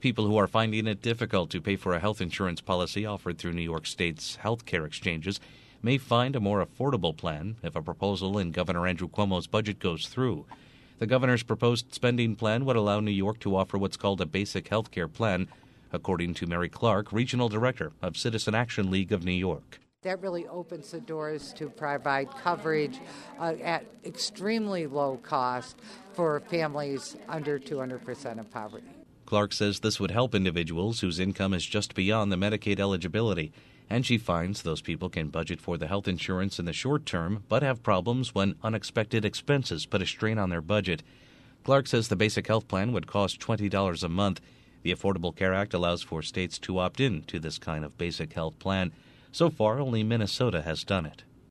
People who are finding it difficult to pay for a health insurance policy offered through New York State's health care exchanges may find a more affordable plan if a proposal in Governor Andrew Cuomo's budget goes through. The governor's proposed spending plan would allow New York to offer what's called a basic health care plan, according to Mary Clark, Regional Director of Citizen Action League of New York. That really opens the doors to provide coverage at extremely low cost for families under 200% of poverty. Clark says this would help individuals whose income is just beyond the Medicaid eligibility, and she finds those people can budget for the health insurance in the short term but have problems when unexpected expenses put a strain on their budget. Clark says the basic health plan would cost $20 a month. The Affordable Care Act allows for states to opt in to this kind of basic health plan. So far, only Minnesota has done it.